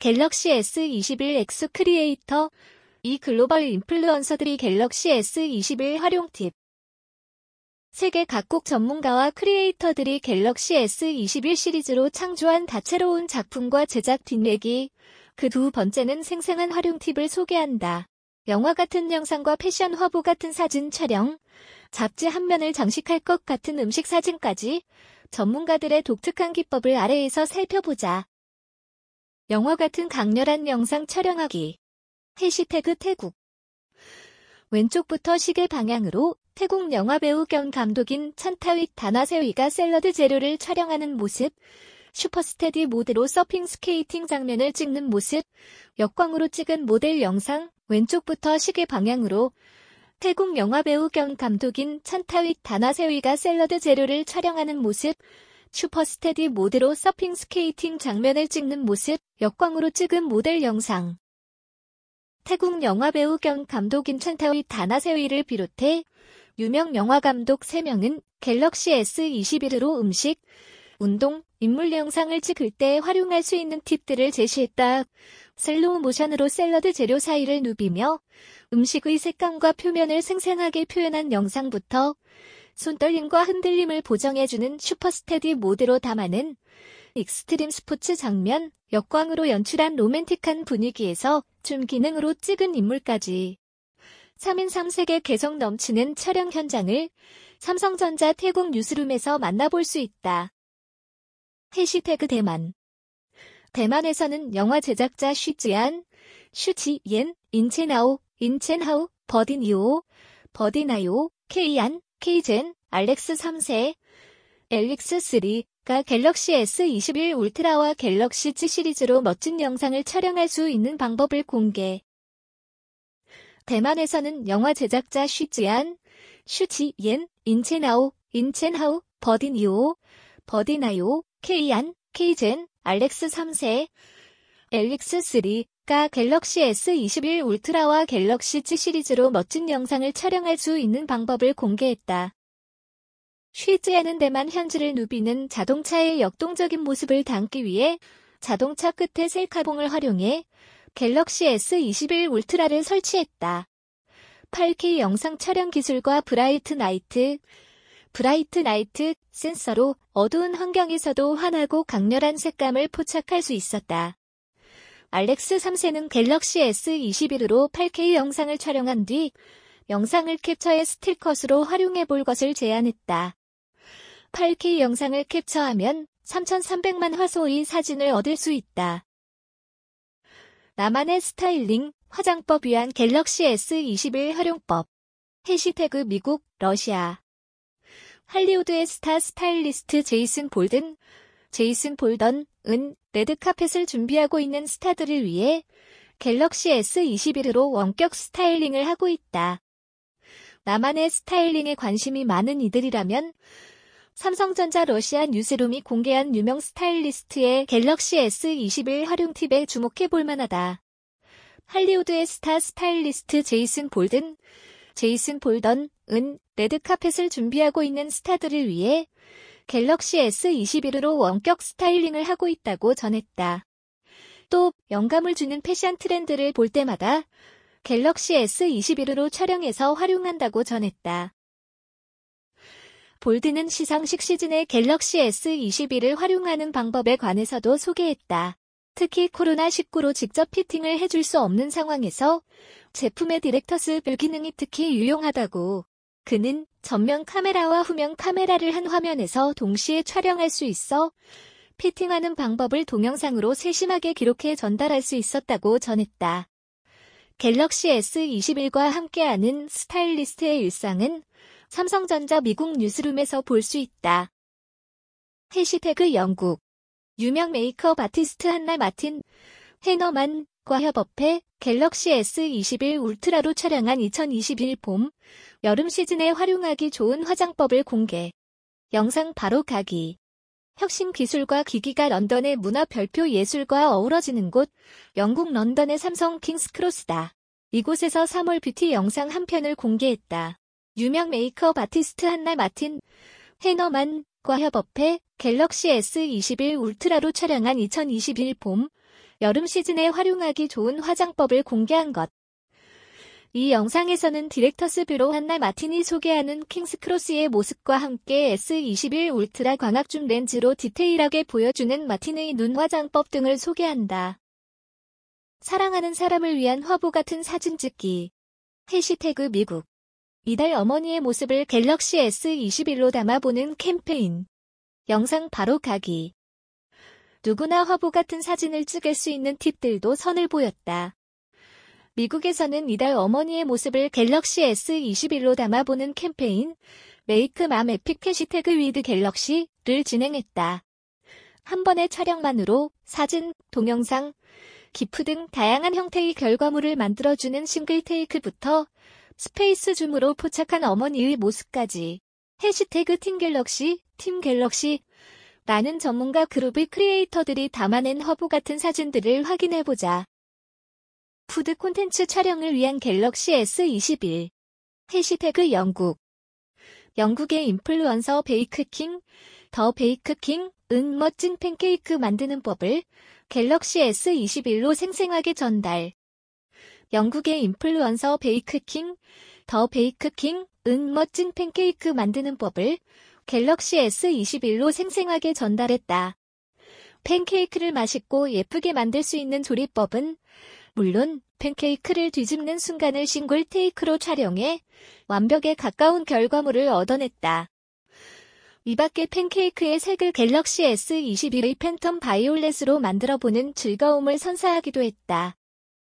갤럭시 S21X 크리에이터. 이 글로벌 인플루언서들이 갤럭시 S21 활용 팁. 세계 각국 전문가와 크리에이터들이 갤럭시 S21 시리즈로 창조한 다채로운 작품과 제작 뒷얘기. 그 두 번째는 생생한 활용 팁을 소개한다. 영화 같은 영상과 패션 화보 같은 사진 촬영, 잡지 한 면을 장식할 것 같은 음식 사진까지 전문가들의 독특한 기법을 아래에서 살펴보자. 영화 같은 강렬한 영상 촬영하기. 해시태그 태국. 왼쪽부터 시계 방향으로 태국 영화배우 겸 감독인 찬타윅 다나세위가 샐러드 재료를 촬영하는 모습, 슈퍼스테디 모드로 서핑 스케이팅 장면을 찍는 모습, 역광으로 찍은 모델 영상, 왼쪽부터 시계 방향으로 태국 영화배우 겸 감독인 찬타윅 다나세위가 샐러드 재료를 촬영하는 모습, 슈퍼스테디 모드로 서핑 스케이팅 장면을 찍는 모습, 역광으로 찍은 모델 영상. 태국 영화배우 겸 감독인 찬타윅 다나세위를 비롯해 유명 영화감독 3명은 갤럭시 S21으로 음식, 운동, 인물 영상을 찍을 때 활용할 수 있는 팁들을 제시했다. 슬로우 모션으로 샐러드 재료 사이를 누비며 음식의 색감과 표면을 생생하게 표현한 영상부터 손떨림과 흔들림을 보정해주는 슈퍼스테디 모드로 담아낸 익스트림 스포츠 장면, 역광으로 연출한 로맨틱한 분위기에서 줌 기능으로 찍은 인물까지 3인 3색의 개성 넘치는 촬영 현장을 삼성전자 태국 뉴스룸에서 만나볼 수 있다. 해시태그 대만. 대만에서는 영화 제작자 쉬지안, 슈지옌, 인첸하우, 버디니오, 버디나요, 케이안, 케이젠, 알렉스 3세, 엘릭스 3가 갤럭시 S21 울트라와 갤럭시 Z 시리즈로 멋진 영상을 촬영할 수 있는 방법을 공개. 대만에서는 영화 제작자 쉬지안, 슈지옌, 인첸하우, 버디니오, 버디나요, 케이안, 케이젠, 알렉스 3세, 엘릭스 3가 갤럭시 S21 울트라와 갤럭시 Z 시리즈로 멋진 영상을 촬영할 수 있는 방법을 공개했다. 쉬지엔은 대만 현지를 누비는 자동차의 역동적인 모습을 담기 위해 자동차 끝에 셀카봉을 활용해 갤럭시 S21 울트라를 설치했다. 8K 영상 촬영 기술과 브라이트 나이트 센서로 어두운 환경에서도 환하고 강렬한 색감을 포착할 수 있었다. 알렉스 3세는 갤럭시 S21으로 8K 영상을 촬영한 뒤 영상을 캡처해 스틸컷으로 활용해 볼 것을 제안했다. 8K 영상을 캡처하면 3,300만 화소의 사진을 얻을 수 있다. 나만의 스타일링, 화장법 위한 갤럭시 S21 활용법. 해시태그 미국, 러시아. 할리우드의 스타 스타일리스트 제이슨 볼던은 레드카펫을 준비하고 있는 스타들을 위해 갤럭시 S21으로 원격 스타일링을 하고 있다. 나만의 스타일링에 관심이 많은 이들이라면 삼성전자 러시아 뉴스룸이 공개한 유명 스타일리스트의 갤럭시 S21 활용 팁에 주목해 볼 만하다. 할리우드의 스타 스타일리스트 제이슨 볼던은 레드카펫을 준비하고 있는 스타들을 위해 갤럭시 S21으로 원격 스타일링을 하고 있다고 전했다. 또 영감을 주는 패션 트렌드를 볼 때마다 갤럭시 S21으로 촬영해서 활용한다고 전했다. 볼드는 시상식 시즌에 갤럭시 S21을 활용하는 방법에 관해서도 소개했다. 특히 코로나19로 직접 피팅을 해줄 수 없는 상황에서 제품의 디렉터스 별 기능이 특히 유용하다고. 그는 전면 카메라와 후면 카메라를 한 화면에서 동시에 촬영할 수 있어 피팅하는 방법을 동영상으로 세심하게 기록해 전달할 수 있었다고 전했다. 갤럭시 S21과 함께하는 스타일리스트의 일상은 삼성전자 미국 뉴스룸에서 볼 수 있다. 해시태그 영국. 유명 메이크업 아티스트 한나 마틴 헤너만과 협업해 갤럭시 S21 울트라로 촬영한 2021 봄, 여름 시즌에 활용하기 좋은 화장법을 공개. 영상 바로 가기. 혁신 기술과 기기가 런던의 문화 별표 예술과 어우러지는 곳, 영국 런던의 삼성 킹스크로스다. 이곳에서 3월 뷰티 영상 한 편을 공개했다. 유명 메이크업 아티스트 한나 마틴 헤너만과 협업해 갤럭시 S21 울트라로 촬영한 2021 봄, 여름 시즌에 활용하기 좋은 화장법을 공개한 것. 이 영상에서는 디렉터스 뷰로 한나 마틴이 소개하는 킹스크로스의 모습과 함께 S21 울트라 광학줌 렌즈로 디테일하게 보여주는 마틴의 눈 화장법 등을 소개한다. 사랑하는 사람을 위한 화보 같은 사진 찍기. 해시태그 미국. 이달 어머니의 모습을 갤럭시 S21로 담아보는 캠페인. 영상 바로 가기. 누구나 화보 같은 사진을 찍을 수 있는 팁들도 선을 보였다. 미국에서는 이달 어머니의 모습을 갤럭시 S21로 담아보는 캠페인 메이크 맘 에픽 해시태그 위드 갤럭시를 진행했다. 한 번의 촬영만으로 사진, 동영상, 기프 등 다양한 형태의 결과물을 만들어주는 싱글 테이크부터 스페이스 줌으로 포착한 어머니의 모습까지 해시태그 팀 갤럭시 라는 전문가 그룹의 크리에이터들이 담아낸 화보 같은 사진들을 확인해보자. 푸드 콘텐츠 촬영을 위한 갤럭시 S21. 해시태그 영국. 영국의 인플루언서 베이크킹, 더 베이크킹, 은 멋진 팬케이크 만드는 법을 갤럭시 S21로 생생하게 전달. 영국의 인플루언서 베이크킹, 더 베이크킹, 은 멋진 팬케이크 만드는 법을 갤럭시 S21로 생생하게 전달했다. 팬케이크를 맛있고 예쁘게 만들 수 있는 조리법은 물론 팬케이크를 뒤집는 순간을 싱글 테이크로 촬영해 완벽에 가까운 결과물을 얻어냈다. 이 밖에 팬케이크의 색을 갤럭시 S21의 팬텀 바이올렛으로 만들어보는 즐거움을 선사하기도 했다.